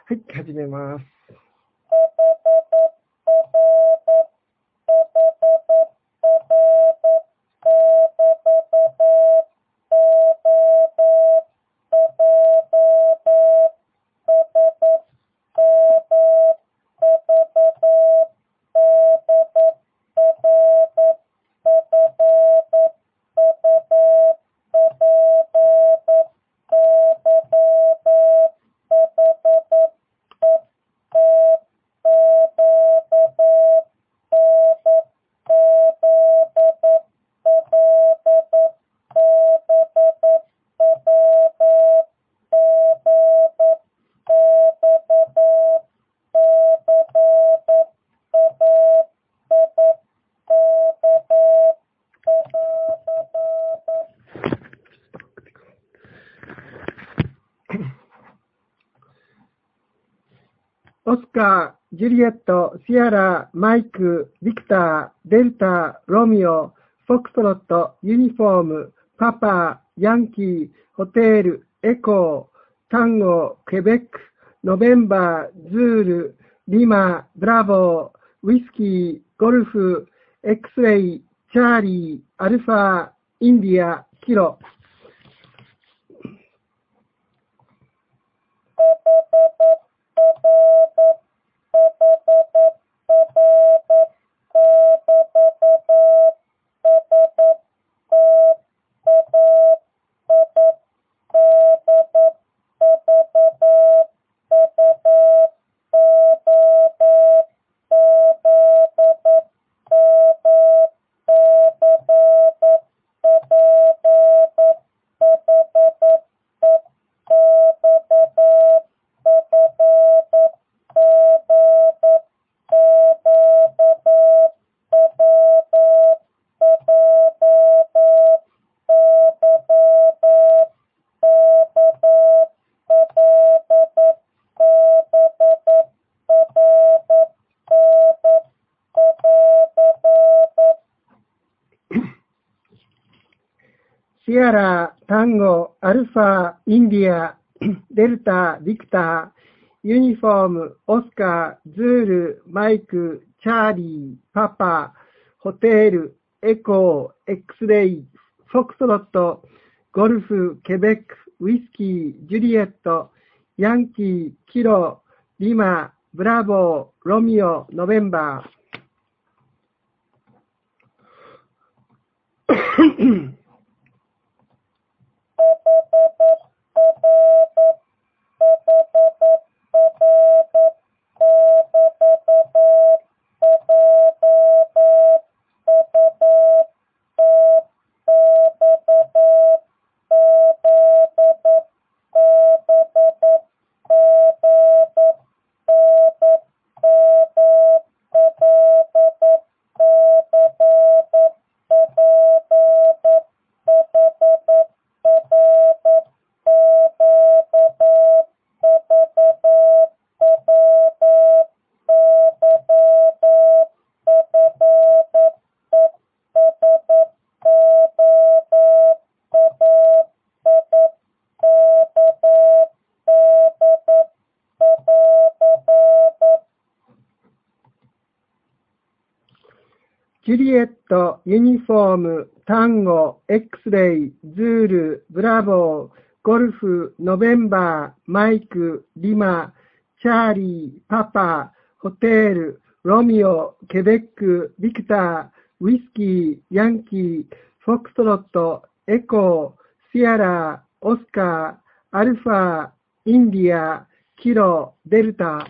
はい、始めます。オスカー、ジュリエット、シアラ、マイク、ビクター、デルタ、ロミオ、フォックストロット、ユニフォーム、パパ、ヤンキー、ホテル、エコー、タンゴ、ケベック、ノベンバー、ズール、リマ、ブラボー、ウィスキー、ゴルフ、エクスレイ、チャーリー、アルファ、インディア、キロ。シアラ、タンゴ、アルファ、インディア、デルタ、ビクター、ユニフォーム、オスカー、ズール、マイク、チャーリー、パパ、ホテル、エコー、エクスレイ、フォックスロット、ゴルフ、ケベック、ウィスキー、ジュリエット、ヤンキー、キロ、リマ、ブラボー、ロミオ、ノベンバー。ジュリエット、ユニフォーム、タンゴ、エクスレイ、ズール、ブラボー、ゴルフ、ノベンバー、マイク、リマ、チャーリー、パパ、ホテル、ロミオ、ケベック、ビクター、ウィスキー、ヤンキー、フォックストロット、エコー、シアラ、オスカー、アルファ、インディア、キロ、デルタ。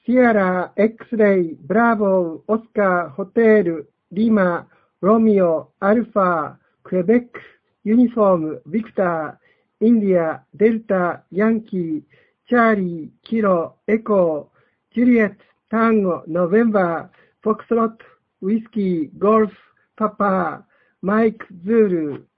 シアラ、X-ray、ブラボー、オスカー、ホテル、リマ、ロミオ、アルファ、クエベック、ユニフォーム、ビクター、インディア、デルタ、ヤンキー、チャーリー、キロ、エコー、ジュリエット、タンゴ、ノベンバー、フォックスロット、ウイスキー、ゴルフ、パパ、マイク、ズール。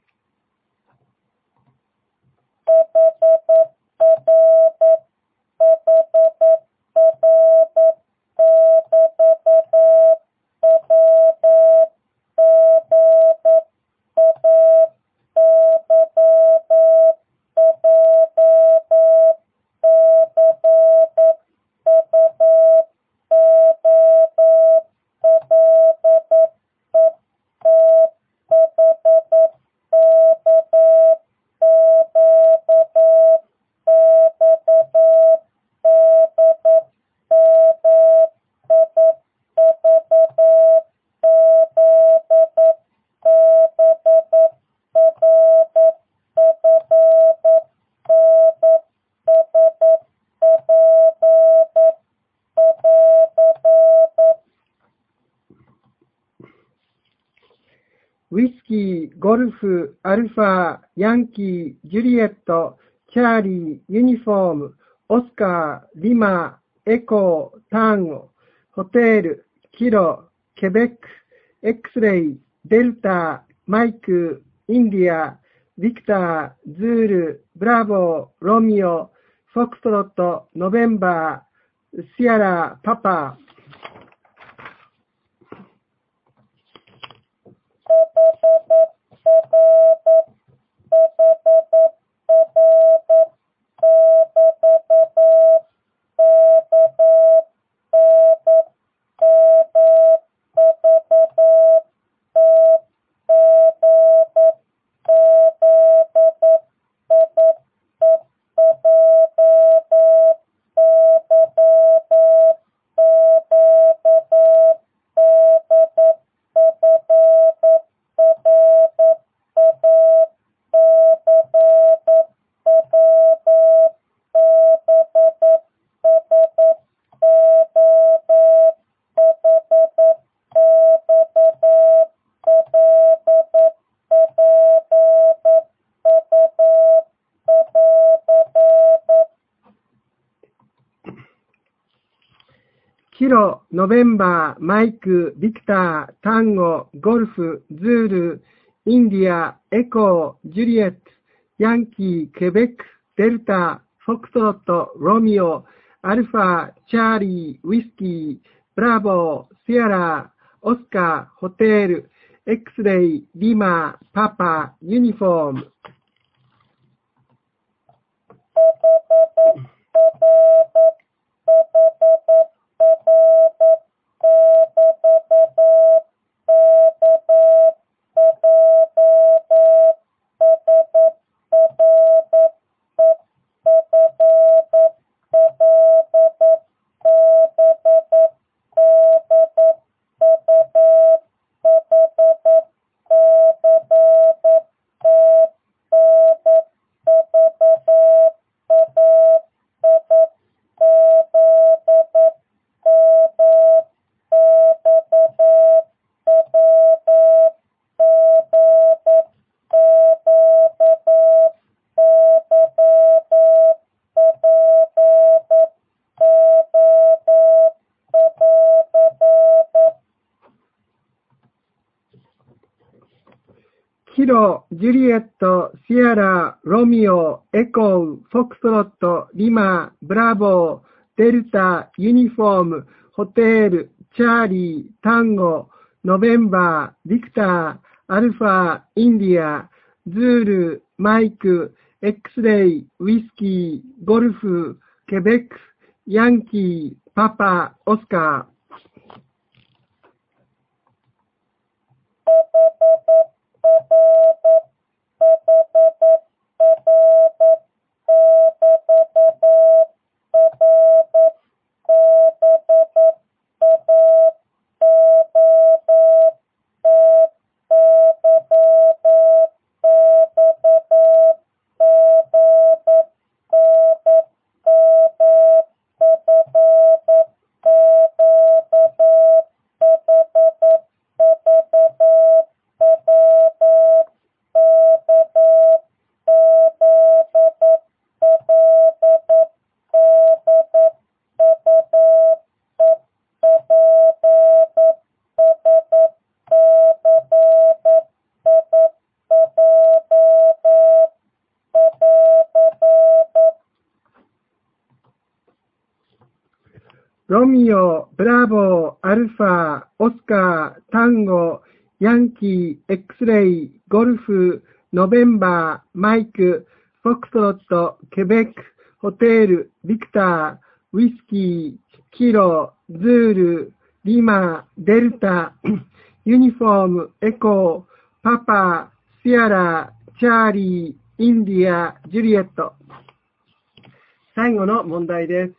ウイスキー、ゴルフ、アルファ、ヤンキー、ジュリエット、チャーリー、ユニフォーム、オスカー、リマ、エコー、タンゴ、ホテル、キロ、ケベック、X-ray、デルタ、マイク、インディア、ビクター、ズール、ブラボー、ロミオ、フォックストロット、ノベンバー、シアラ、パパ。キロ、ノベンバー、マイク、ビクター、タンゴ、ゴルフ、ズール、インディア、エコー、ジュリエット、ヤンキー、ケベック、デルタ、フォックストロット、ロミオ、アルファ、チャーリー、ウイスキー、ブラボー、シアラ、オスカー、ホテル、X-ray、リマ、パパ、ユニフォーム。キロ、ジュリエット、シアラ、ロミオ、エコー、フォックストロット、リマ、ブラボー、デルタ、ユニフォーム、ホテル、チャーリー、タンゴ、ノベンバー、ビクター、アルファ、インディア、ズール、マイク、X-ray、ウイスキー、ゴルフ、ケベック、ヤンキー、パパ、オスカー。 ミオ、ブラボー、アルファ、オスカー、タンゴ、ヤンキー、X レイ、ゴルフ、ノベンバー、マイク、フォックストロット、ケベック、ホテル、ビクター、ウィスキー、キロ、ズール、リマ、デルタ、ユニフォーム、エコー、パパ、シアラ、チャーリー、インディア、ジュリエット。最後の問題です。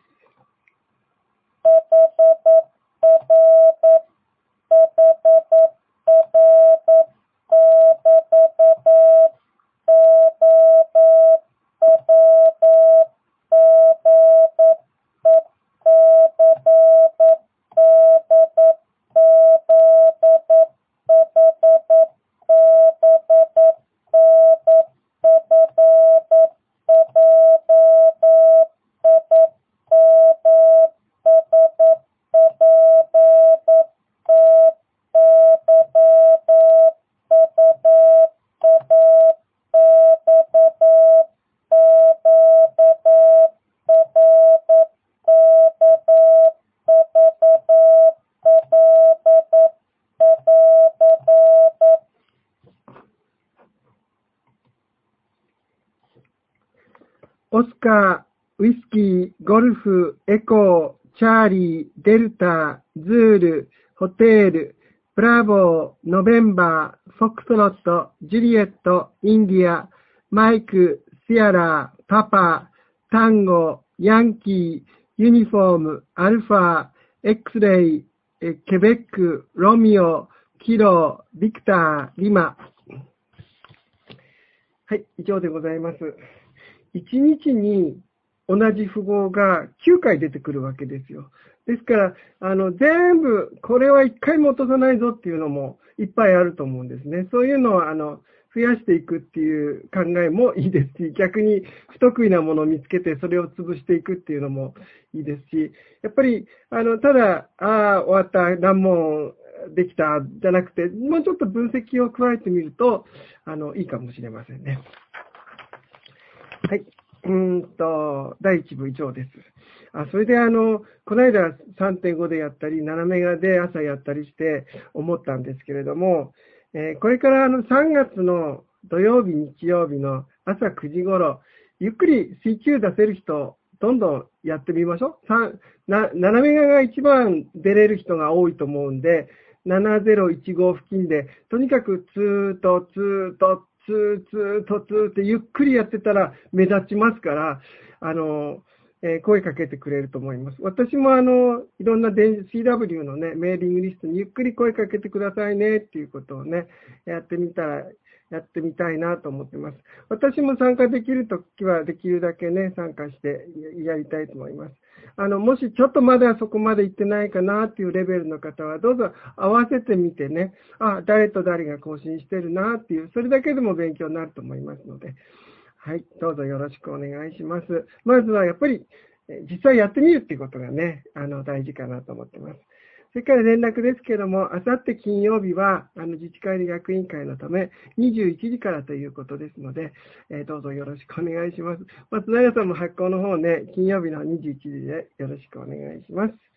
オスカー、ウィスキー、ゴルフ、エコー、チャーリー、デルタ、ズール、ホテル、ブラボー、ノベンバー、フォックストロット、ジュリエット、インディア、マイク、シアラ、パパ、タンゴ、ヤンキー、ユニフォーム、アルファ、X レイ、ケベック、ロミオ、キロ、ビクター、リマ。はい、以上でございます。1日に同じ符号が9回出てくるわけですよ。ですから、全部、これは1回も落とさないぞっていうのもいっぱいあると思うんですね。そういうのを、増やしていくっていう考えもいいですし、逆に不得意なものを見つけてそれを潰していくっていうのもいいですし、やっぱり、ただ、終わった、何問できた、じゃなくて、もうちょっと分析を加えてみると、いいかもしれませんね。はい。第1部以上です。それでこの間 3.5 でやったり、7メガで朝やったりして思ったんですけれども、これから3月の土曜日、日曜日の朝9時頃、ゆっくり CQ 出せる人、どんどんやってみましょう。7メガが一番出れる人が多いと思うんで、7015付近で、とにかくツーとツーとツーツーとツーってゆっくりやってたら目立ちますから、声かけてくれると思います。私もいろんなCW のね、メーリングリストにゆっくり声かけてくださいねっていうことをね、やってみたいなと思ってます。私も参加できるときはできるだけね、参加してやりたいと思います。もしちょっとまだそこまで行ってないかなっていうレベルの方は、どうぞ合わせてみてね、誰と誰が更新してるなっていう、それだけでも勉強になると思いますので、はい、どうぞよろしくお願いします。まずはやっぱり、実際やってみるっていうことがね、大事かなと思ってます。それから連絡ですけども、あさって金曜日は、自治会理学委員会のため、21時からということですので、どうぞよろしくお願いします。松永さんも発行の方ね、金曜日の21時でよろしくお願いします。